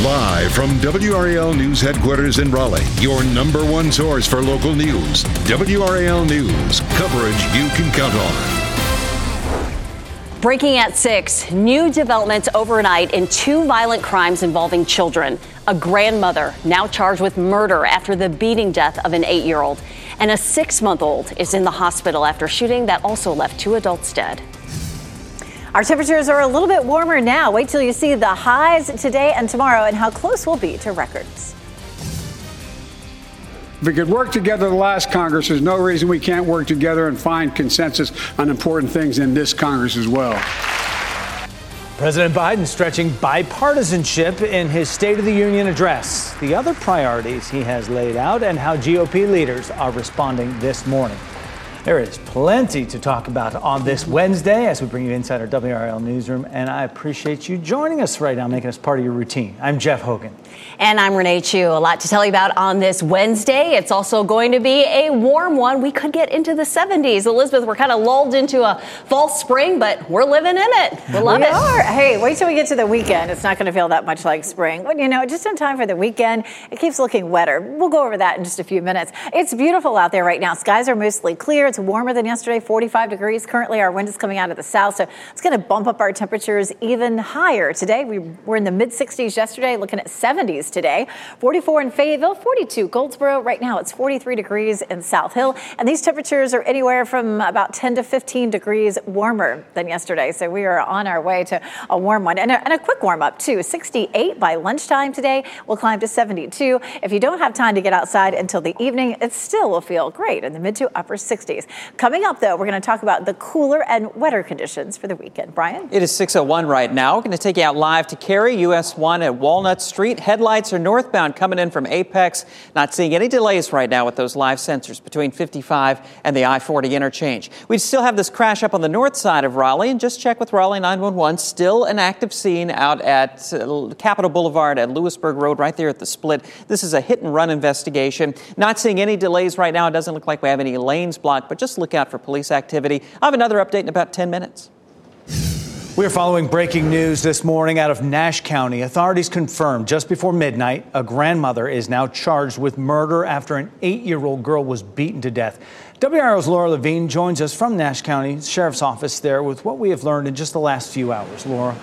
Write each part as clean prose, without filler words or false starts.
Live from WRAL News headquarters in Raleigh, your number one source for local news. WRAL News, coverage you can count on. Breaking at 6, new developments overnight in 2 violent crimes involving children. A grandmother now charged with murder after the beating death of an 8-year-old. And a 6-month-old is in the hospital after shooting that also left 2 adults dead. Our temperatures are a little bit warmer now. Wait till you see the highs today and tomorrow and how close we'll be to records. If we could work together the last Congress, there's no reason we can't work together and find consensus on important things in this Congress as well. President Biden stretching bipartisanship in his State of the Union address. The other priorities he has laid out and how GOP leaders are responding this morning. There is plenty to talk about on this Wednesday as we bring you inside our WRAL newsroom, and I appreciate you joining us right now, making us part of your routine. I'm Jeff Hogan. And I'm Renee Chu. A lot to tell you about on this Wednesday. It's also going to be a warm one. We could get into the 70s. Elizabeth, we're kind of lulled into a false spring, but we're living in it. We love it. Are. Hey, wait till we get to the weekend. It's not going to feel that much like spring. But, just in time for the weekend, it keeps looking wetter. We'll go over that in just a few minutes. It's beautiful out there right now. Skies are mostly clear. It's warmer than yesterday, 45 degrees. Currently, our wind is coming out of the south, so it's going to bump up our temperatures even higher. Today, we were in the mid-60s yesterday, looking at 70s today. 44 in Fayetteville, 42 Goldsboro. Right now, it's 43 degrees in South Hill, and these temperatures are anywhere from about 10 to 15 degrees warmer than yesterday, so we are on our way to a warm one. And a quick warm-up, too. 68 by lunchtime today. We'll climb to 72. If you don't have time to get outside until the evening, it still will feel great in the mid to upper 60s. Coming up, though, we're going to talk about the cooler and wetter conditions for the weekend. Brian? It is 6:01 right now. We're going to take you out live to Cary, US 1 at Walnut Street. Headlights are northbound coming in from Apex. Not seeing any delays right now with those live sensors between 55 and the I-40 interchange. We still have this crash up on the north side of Raleigh, and just check with Raleigh 911. Still an active scene out at Capitol Boulevard at Lewisburg Road right there at the split. This is a hit-and-run investigation. Not seeing any delays right now. It doesn't look like we have any lanes blocked, but just look out for police activity. I'll have another update in about 10 minutes. We're following breaking news this morning out of Nash County. Authorities confirmed just before midnight, a grandmother is now charged with murder after an 8-year-old girl was beaten to death. WRAL's Laura Levine joins us from Nash County Sheriff's Office there with what we have learned in just the last few hours. Laura.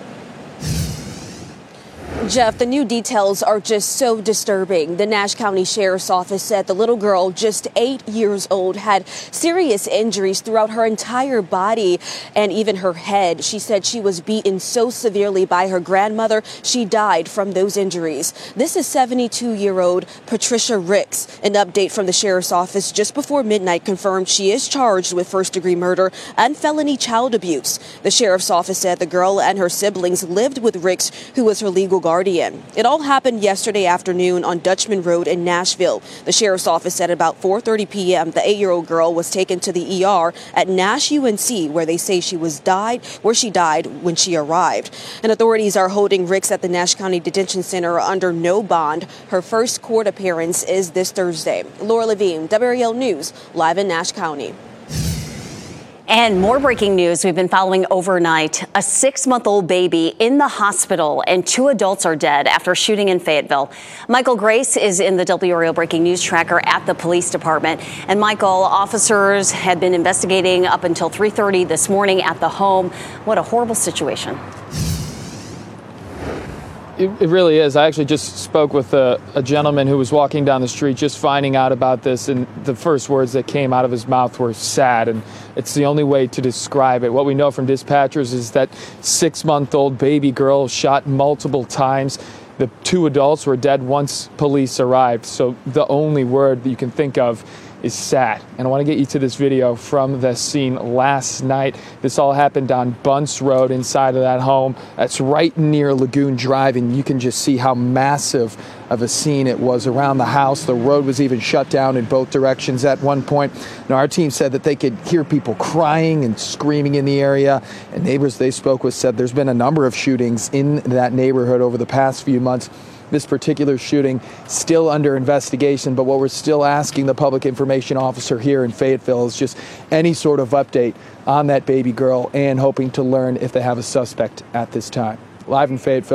Jeff, the new details are just so disturbing. The Nash County Sheriff's Office said the little girl, just 8 years old, had serious injuries throughout her entire body and even her head. She said she was beaten so severely by her grandmother, she died from those injuries. This is 72-year-old Patricia Ricks. An update from the Sheriff's Office just before midnight confirmed she is charged with first-degree murder and felony child abuse. The Sheriff's Office said the girl and her siblings lived with Ricks, who was her legal guardian. It all happened yesterday afternoon on Dutchman Road in Nashville. The Sheriff's Office said about 4:30 p.m. the 8-year-old girl was taken to the ER at Nash UNC, where they say she died when she arrived. And authorities are holding Ricks at the Nash County Detention Center under no bond. Her first court appearance is this Thursday. Laura Levine, WRAL News, live in Nash County. And more breaking news we've been following overnight. A 6-month-old baby in the hospital and 2 adults are dead after shooting in Fayetteville. Michael Grace is in the WRAL Breaking News Tracker at the police department. And Michael, officers had been investigating up until 3:30 this morning at the home. What a horrible situation. It really is. I actually just spoke with a gentleman who was walking down the street just finding out about this, and the first words that came out of his mouth were sad, and it's the only way to describe it. What we know from dispatchers is that 6-month-old baby girl shot multiple times. The 2 adults were dead once police arrived, so the only word that you can think of is sad. And I want to get you to this video from the scene last night. This all happened on Bunce Road inside of that home. That's right near Lagoon Drive, and you can just see how massive of a scene it was around the house. The road was even shut down in both directions at one point. Now, our team said that they could hear people crying and screaming in the area, and neighbors they spoke with said there's been a number of shootings in that neighborhood over the past few months. This particular shooting still under investigation, but what we're still asking the public information officer here in Fayetteville is just any sort of update on that baby girl and hoping to learn if they have a suspect at this time. Live in Fayetteville,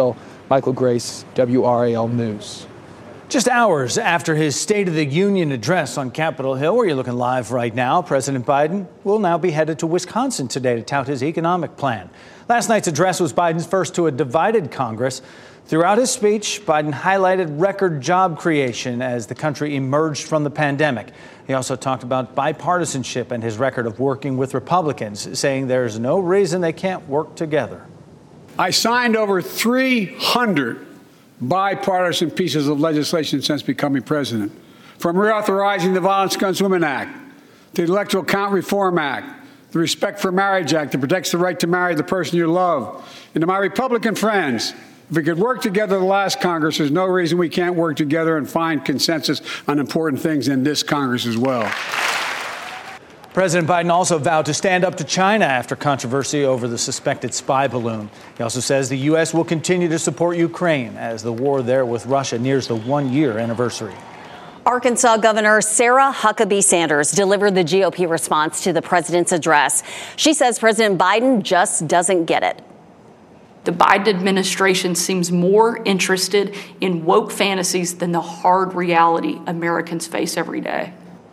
Michael Grace, WRAL News. Just hours after his State of the Union address on Capitol Hill, where you're looking live right now, President Biden will now be headed to Wisconsin today to tout his economic plan. Last night's address was Biden's first to a divided Congress. Throughout his speech, Biden highlighted record job creation as the country emerged from the pandemic. He also talked about bipartisanship and his record of working with Republicans, saying there's no reason they can't work together. I signed over 300 bipartisan pieces of legislation since becoming president, from reauthorizing the Violence Against Women Act, the Electoral Count Reform Act, the Respect for Marriage Act that protects the right to marry the person you love. And to my Republican friends, if we could work together the last Congress, there's no reason we can't work together and find consensus on important things in this Congress as well. President Biden also vowed to stand up to China after controversy over the suspected spy balloon. He also says the U.S. will continue to support Ukraine as the war there with Russia nears the one-year anniversary. Arkansas Governor Sarah Huckabee Sanders delivered the GOP response to the president's address. She says President Biden just doesn't get it. The Biden administration seems more interested in woke fantasies than the hard reality Americans face every day.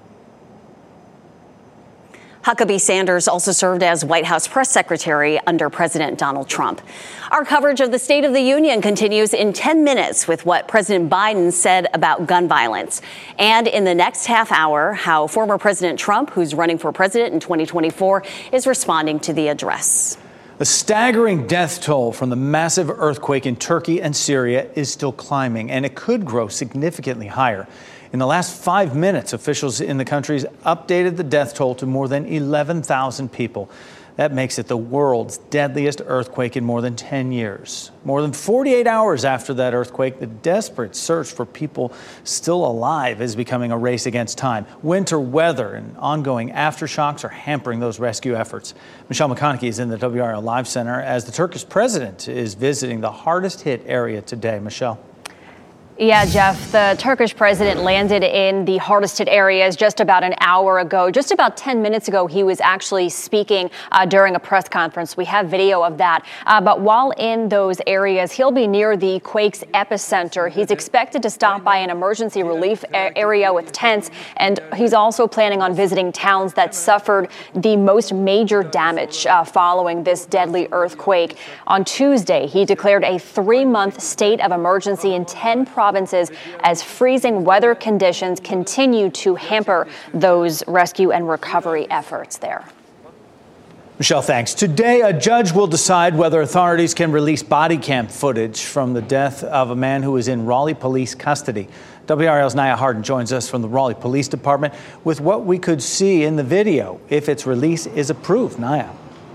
Huckabee Sanders also served as White House press secretary under President Donald Trump. Our coverage of the State of the Union continues in 10 minutes with what President Biden said about gun violence. And in the next half hour, how former President Trump, who's running for president in 2024, is responding to the address. The staggering death toll from the massive earthquake in Turkey and Syria is still climbing, and it could grow significantly higher. In the last 5 minutes, officials in the countries updated the death toll to more than 11,000 people. That makes it the world's deadliest earthquake in more than 10 years. More than 48 hours after that earthquake, the desperate search for people still alive is becoming a race against time. Winter weather and ongoing aftershocks are hampering those rescue efforts. Michelle McConaughey is in the WRAL Live Center as the Turkish president is visiting the hardest hit area today. Michelle. Yeah, Jeff, the Turkish president landed in the hardest hit areas just about an hour ago. Just about 10 minutes ago, he was actually speaking during a press conference. We have video of that. But while in those areas, he'll be near the quake's epicenter. He's expected to stop by an emergency relief area with tents. And he's also planning on visiting towns that suffered the most major damage following this deadly earthquake. On Tuesday, he declared a 3-month state of emergency in 10 provinces as freezing weather conditions continue to hamper those rescue and recovery efforts there. Michelle, thanks. Today, a judge will decide whether authorities can release body cam footage from the death of a man who was in Raleigh police custody. WRAL's Naya Hardin joins us from the Raleigh Police Department with what we could see in the video if its release is approved. Naya.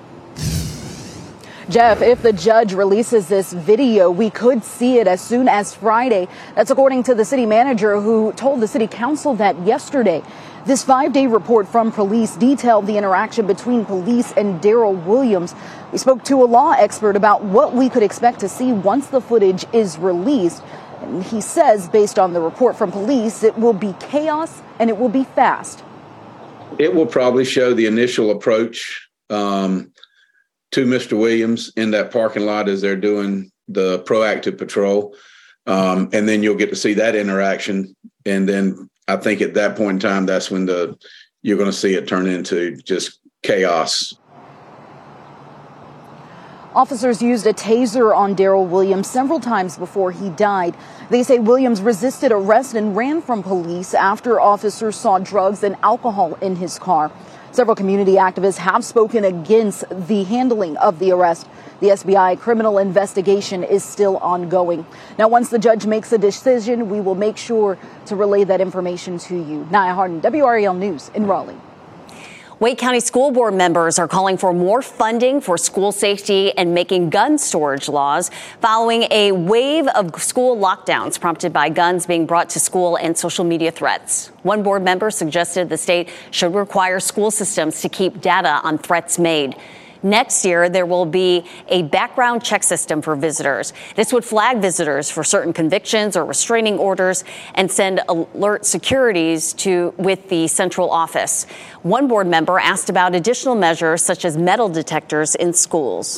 Jeff, if the judge releases this video, we could see it as soon as Friday. That's according to the city manager who told the city council that yesterday. This 5-day report from police detailed the interaction between police and Daryl Williams. We spoke to a law expert about what we could expect to see once the footage is released. And he says, based on the report from police, it will be chaos and it will be fast. It will probably show the initial approach to Mr. Williams in that parking lot as they're doing the proactive patrol. And then you'll get to see that interaction. And then I think at that point in time, that's when you're going to see it turn into just chaos. Officers used a taser on Daryl Williams several times before he died. They say Williams resisted arrest and ran from police after officers saw drugs and alcohol in his car. Several community activists have spoken against the handling of the arrest. The SBI criminal investigation is still ongoing. Now, once the judge makes a decision, we will make sure to relay that information to you. Naya Hardin, WRAL News in Raleigh. Wake County School Board members are calling for more funding for school safety and making gun storage laws following a wave of school lockdowns prompted by guns being brought to school and social media threats. One board member suggested the state should require school systems to keep data on threats made. Next year, there will be a background check system for visitors. This would flag visitors for certain convictions or restraining orders and send alert securities with the central office. One board member asked about additional measures such as metal detectors in schools.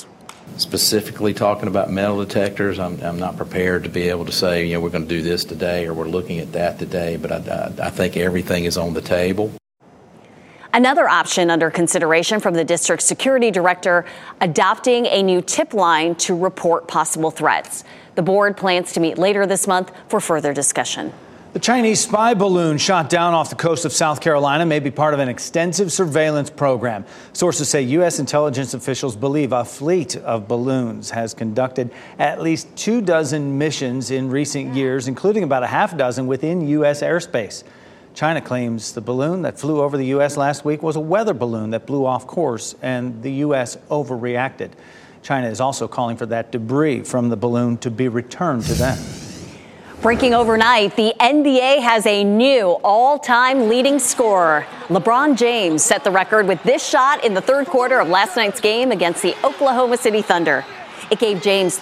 specifically talking about metal detectors. I'm not prepared to be able to say, we're going to do this today or we're looking at that today, but I think everything is on the table. Another option under consideration from the district security director, adopting a new tip line to report possible threats. The board plans to meet later this month for further discussion. The Chinese spy balloon shot down off the coast of South Carolina may be part of an extensive surveillance program. Sources say U.S. intelligence officials believe a fleet of balloons has conducted at least 24 missions in recent years, including about a half dozen within U.S. airspace. China claims the balloon that flew over the U.S. last week was a weather balloon that blew off course, and the U.S. overreacted. China is also calling for that debris from the balloon to be returned to them. Breaking overnight, the NBA has a new all-time leading scorer. LeBron James set the record with this shot in the third quarter of last night's game against the Oklahoma City Thunder. It gave James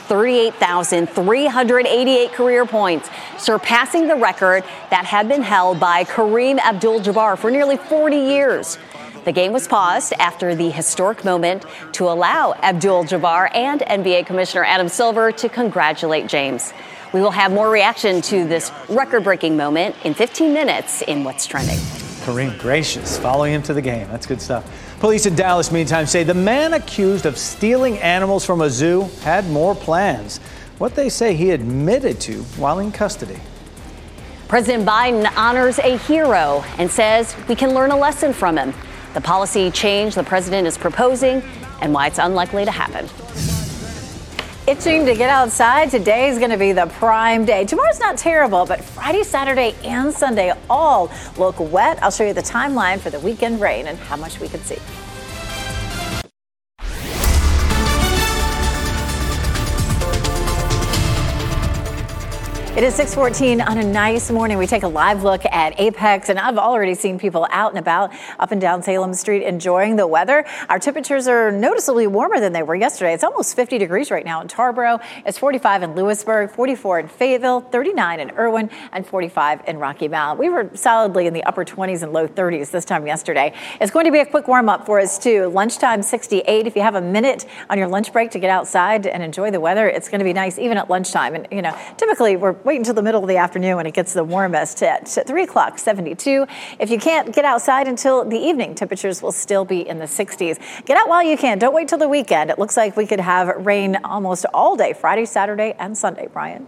38,388 career points, surpassing the record that had been held by Kareem Abdul-Jabbar for nearly 40 years. The game was paused after the historic moment to allow Abdul-Jabbar and NBA Commissioner Adam Silver to congratulate James. We will have more reaction to this record-breaking moment in 15 minutes in What's Trending. Kareem, gracious, following him to the game. That's good stuff. Police in Dallas, meantime, say the man accused of stealing animals from a zoo had more plans. What they say he admitted to while in custody. President Biden honors a hero and says we can learn a lesson from him. The policy change the president is proposing and why it's unlikely to happen. Itching to get outside? Today is going to be the prime day. Tomorrow's not terrible, but Friday, Saturday, and Sunday all look wet. I'll show you the timeline for the weekend rain and how much we could see. It is 6:14 on a nice morning. We take a live look at Apex, and I've already seen people out and about up and down Salem Street enjoying the weather. Our temperatures are noticeably warmer than they were yesterday. It's almost 50 degrees right now in Tarboro. It's 45 in Lewisburg, 44 in Fayetteville, 39 in Irwin, and 45 in Rocky Mount. We were solidly in the upper 20s and low 30s this time yesterday. It's going to be a quick warm-up for us, too. Lunchtime, 68. If you have a minute on your lunch break to get outside and enjoy the weather, it's going to be nice even at lunchtime. And, typically we're waiting until the middle of the afternoon when it gets the warmest at 3 o'clock, 72. If you can't get outside until the evening, temperatures will still be in the 60s. Get out while you can. Don't wait till the weekend. It looks like we could have rain almost all day, Friday, Saturday, and Sunday. Brian.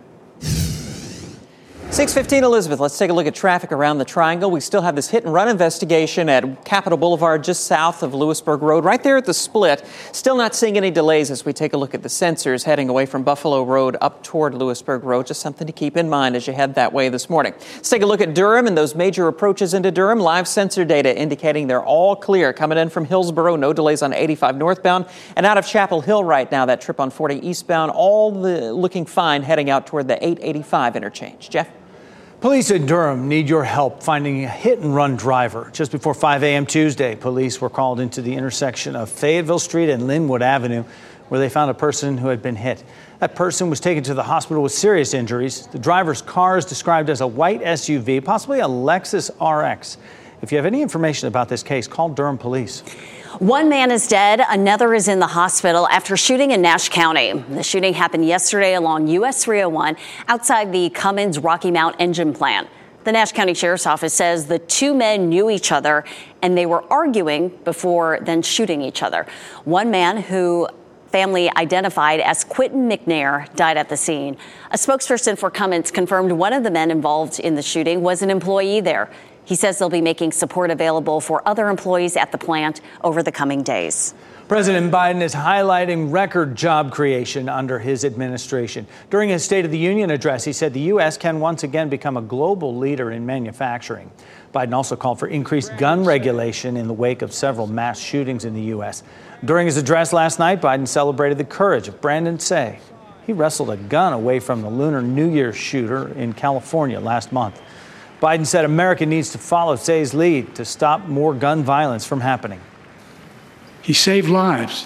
6:15, Elizabeth. Let's take a look at traffic around the Triangle. We still have this hit-and-run investigation at Capitol Boulevard just south of Lewisburg Road, right there at the split. Still not seeing any delays as we take a look at the sensors heading away from Buffalo Road up toward Lewisburg Road. Just something to keep in mind as you head that way this morning. Let's take a look at Durham and those major approaches into Durham. Live sensor data indicating they're all clear. Coming in from Hillsborough, no delays on 85 northbound. And out of Chapel Hill right now, that trip on 40 eastbound, all looking fine heading out toward the 885 interchange. Jeff? Police in Durham need your help finding a hit-and-run driver. Just before 5 a.m. Tuesday, police were called into the intersection of Fayetteville Street and Linwood Avenue, where they found a person who had been hit. That person was taken to the hospital with serious injuries. The driver's car is described as a white SUV, possibly a Lexus RX. If you have any information about this case, call Durham Police. One man is dead. Another is in the hospital after shooting in Nash County. The shooting happened yesterday along US 301 outside the Cummins Rocky Mount engine plant. The Nash County Sheriff's Office says the two men knew each other and they were arguing before then shooting each other. One man who family identified as Quentin McNair died at the scene. A spokesperson for Cummins confirmed one of the men involved in the shooting was an employee there. He says they'll be making support available for other employees at the plant over the coming days. President Biden is highlighting record job creation under his administration. During his State of the Union address, he said the U.S. can once again become a global leader in manufacturing. Biden also called for increased gun regulation in the wake of several mass shootings in the U.S. During his address last night, Biden celebrated the courage of Brandon Say. He wrestled a gun away from the Lunar New Year shooter in California last month. Biden said America needs to follow Say's lead to stop more gun violence from happening. He saved lives.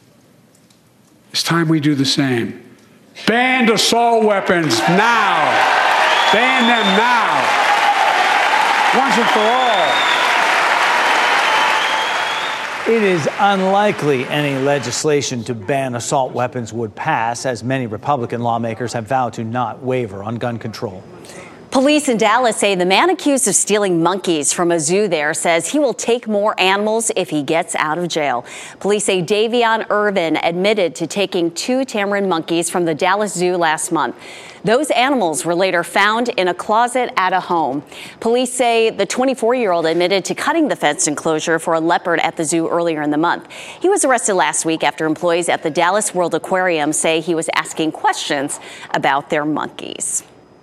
It's time we do the same. Ban assault weapons now. Ban them now. Once and for all. It is unlikely any legislation to ban assault weapons would pass, as many Republican lawmakers have vowed to not waver on gun control. Police in Dallas say the man accused of stealing monkeys from a zoo there says he will take more animals if he gets out of jail. Police say Davion Irvin admitted to taking 2 tamarin monkeys from the Dallas Zoo last month. Those animals were later found in a closet at a home. Police say the 24-year-old admitted to cutting the fenced enclosure for a leopard at the zoo earlier in the month. He was arrested last week after employees at the Dallas World Aquarium say he was asking questions about their monkeys.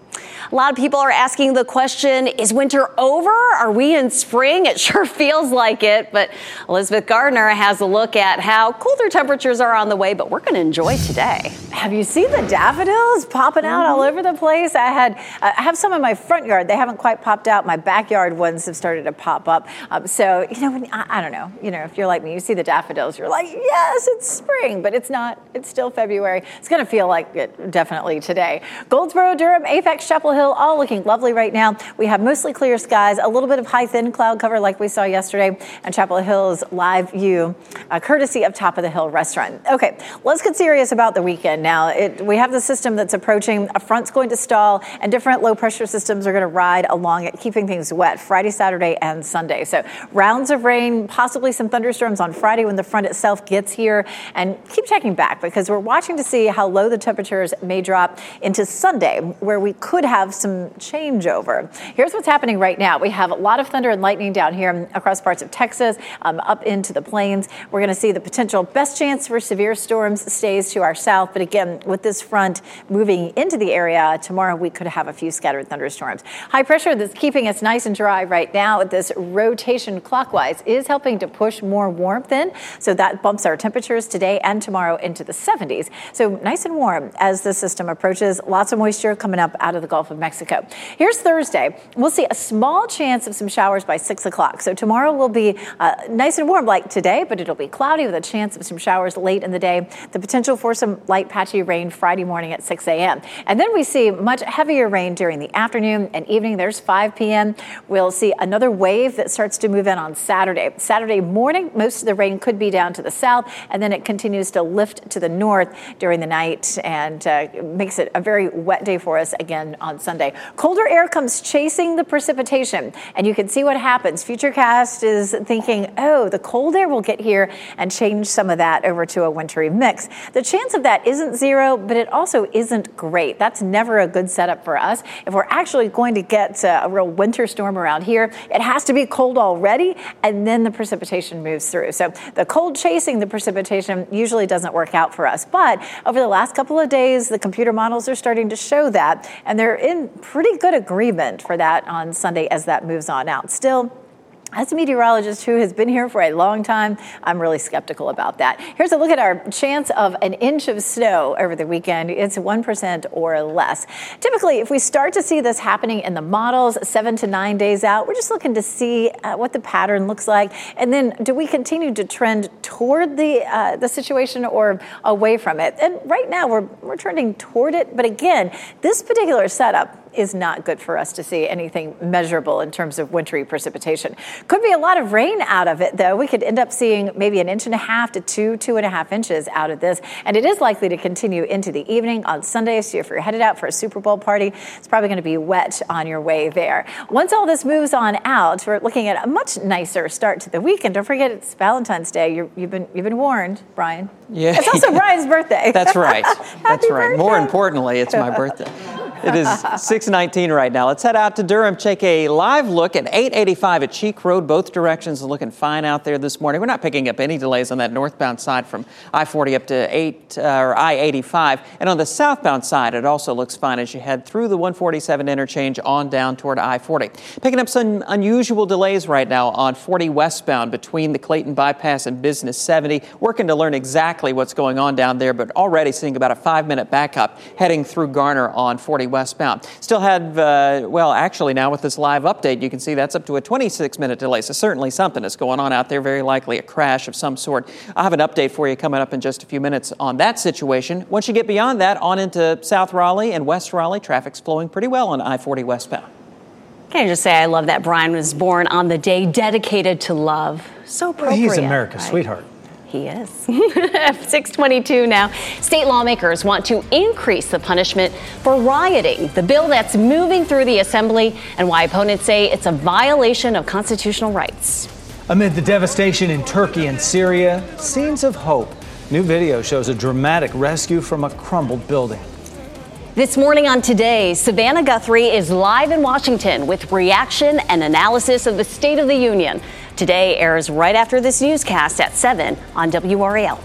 A lot of people are asking the question, is winter over? Are we in spring? It sure feels like it. But Elizabeth Gardner has a look at how colder temperatures are on the way, but we're going to enjoy today. Have you seen the daffodils popping out all over the place? I have some in my front yard. They haven't quite popped out. My backyard ones have started to pop up. So, I don't know. If you're like me, you see the daffodils, you're like, yes, it's spring, but it's not. It's still February. It's going to feel like it definitely today. Goldsboro, Durham, Apex, Chapel Hill, all looking lovely right now. We have mostly clear skies, a little bit of high thin cloud cover like we saw yesterday, and Chapel Hill's live view, courtesy of Top of the Hill restaurant. Okay, let's get serious about the weekend now. We have the system that's approaching. A front's going to stall, and different low pressure systems are going to ride along it, keeping things wet Friday, Saturday, and Sunday. So rounds of rain, possibly some thunderstorms on Friday when the front itself gets here. And keep checking back because we're watching to see how low the temperatures may drop into Sunday, where we could have some changeover. Here's what's happening right now. We have a lot of thunder and lightning down here across parts of Texas, up into the plains. We're going to see the potential best chance for severe storms stays to our south. But again, with this front moving into the area tomorrow, we could have a few scattered thunderstorms. High pressure that's keeping us nice and dry right now with this rotation clockwise is helping to push more warmth in. So that bumps our temperatures today and tomorrow into the 70s. So nice and warm as the system approaches. Lots of moisture coming up out of the Gulf of Mexico. Here's Thursday. We'll see a small chance of some showers by 6 o'clock. So tomorrow will be nice and warm like today, but it'll be cloudy with a chance of some showers late in the day. The potential for some light patchy rain Friday morning at 6 a.m. And then we see much heavier rain during the afternoon and evening. There's 5 p.m. We'll see another wave that starts to move in on Saturday. Saturday morning, most of the rain could be down to the south, and then it continues to lift to the north during the night and makes it a very wet day for us again on Sunday. Colder air comes chasing the precipitation, and you can see what happens. Futurecast is thinking, oh, the cold air will get here and change some of that over to a wintry mix. The chance of that isn't zero, but it also isn't great. That's never a good setup for us. If we're actually going to get a real winter storm around here, it has to be cold already, and then the precipitation moves through. So the cold chasing the precipitation usually doesn't work out for us. But over the last couple of days, the computer models are starting to show that, and they're in pretty good agreement for that on Sunday as that moves on out. Still, as a meteorologist who has been here for a long time, I'm really skeptical about that. Here's a look at our chance of an inch of snow over the weekend. It's 1% or less. Typically, if we start to see this happening in the models 7 to 9 days out, we're just looking to see what the pattern looks like. And then do we continue to trend toward the situation or away from it? And right now we're trending toward it. But again, this particular setup is not good for us to see anything measurable in terms of wintry precipitation. Could be a lot of rain out of it, though. We could end up seeing maybe 1.5 inches to 2.5 inches out of this. And it is likely to continue into the evening on Sunday. So if you're headed out for a Super Bowl party, it's probably going to be wet on your way there. Once all this moves on out, we're looking at a much nicer start to the weekend. Don't forget, it's Valentine's Day. You've been warned, Brian. Yeah. It's also Brian's birthday. That's right. That's right. Birthday. More importantly, it's my birthday. It is 6:19 right now. Let's head out to Durham, take a live look at 885 at Cheek Road. Both directions are looking fine out there this morning. We're not picking up any delays on that northbound side from I-40 up to I-85. And on the southbound side, it also looks fine as you head through the 147 interchange on down toward I-40. Picking up some unusual delays right now on 40 westbound between the Clayton Bypass and Business 70. Working to learn exactly what's going on down there, but already seeing about a 5-minute backup heading through Garner on 40 westbound. Still had, actually now with this live update, you can see that's up to a 26-minute delay. So certainly something is going on out there, very likely a crash of some sort. I'll have an update for you coming up in just a few minutes on that situation. Once you get beyond that, on into South Raleigh and West Raleigh, traffic's flowing pretty well on I-40 westbound. Can I just say I love that Brian was born on the day dedicated to love. So appropriate. He's America's right? sweetheart. He is. 6:22 now. State lawmakers want to increase the punishment for rioting, the bill that's moving through the assembly, and why opponents say it's a violation of constitutional rights. Amid the devastation in Turkey and Syria, scenes of hope. New video shows a dramatic rescue from a crumbled building. This morning on Today, Savannah Guthrie is live in Washington with reaction and analysis of the State of the Union. Today airs right after this newscast at 7 on WRAL.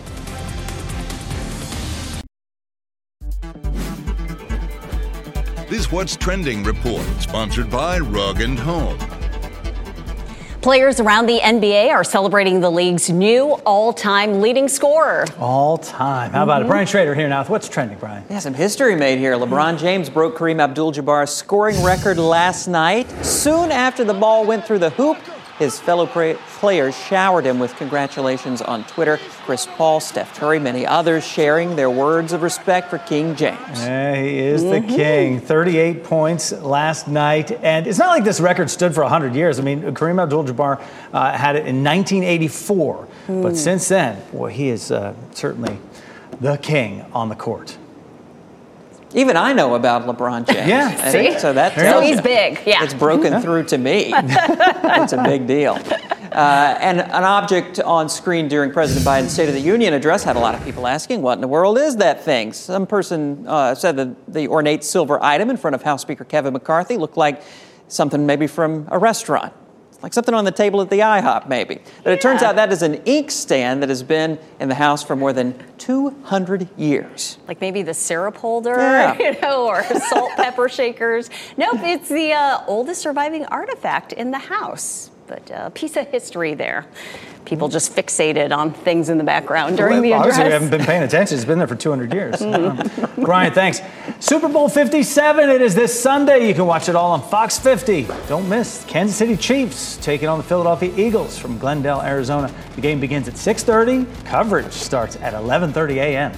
This What's Trending report, sponsored by Rug & Home. Players around the NBA are celebrating the league's new all-time leading scorer. All time. How about it? Brian Schrader here now with What's Trending, Brian? Yeah, some history made here. LeBron James broke Kareem Abdul-Jabbar's scoring record last night. Soon after the ball went through the hoop, his fellow players showered him with congratulations on Twitter. Chris Paul, Steph Curry, many others sharing their words of respect for King James. Yeah, he is the king. 38 points last night. And it's not like this record stood for 100 years. I mean, Kareem Abdul-Jabbar had it in 1984. But since then, boy, he is certainly the king on the court. Even I know about LeBron James. Yeah, see? So that tells So he's you. big, yeah. It's broken through to me. It's a big deal. And an object on screen during President Biden's State of the Union address had a lot of people asking, what in the world is that thing? Some person said that the ornate silver item in front of House Speaker Kevin McCarthy looked like something maybe from a restaurant. Like something on the table at the IHOP, maybe. But it turns out that is an ink stand that has been in the house for more than 200 years. Like maybe the syrup holder, Yeah. or salt, pepper shakers. Nope, it's the oldest surviving artifact in the house. But a piece of history there. People just fixated on things in the background during the address. Obviously, we haven't been paying attention. It's been there for 200 years. Brian, thanks. Super Bowl 57, it is this Sunday. You can watch it all on Fox 50. Don't miss Kansas City Chiefs taking on the Philadelphia Eagles from Glendale, Arizona. The game begins at 6:30. Coverage starts at 11:30 a.m.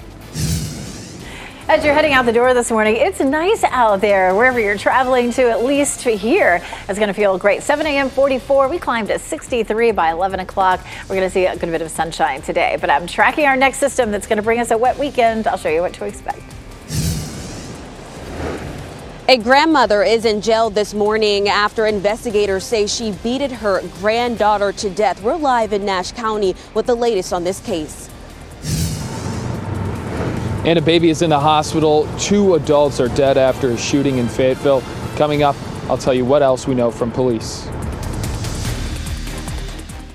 As you're heading out the door this morning, it's nice out there wherever you're traveling to, at least here. It's going to feel great. 7 a.m. 44. We climbed to 63 by 11 o'clock. We're going to see a good bit of sunshine today. But I'm tracking our next system that's going to bring us a wet weekend. I'll show you what to expect. A grandmother is in jail this morning after investigators say she beat her granddaughter to death. We're live in Nash County with the latest on this case. And a baby is in the hospital. 2 adults are dead after a shooting in Fayetteville. Coming up, I'll tell you what else we know from police.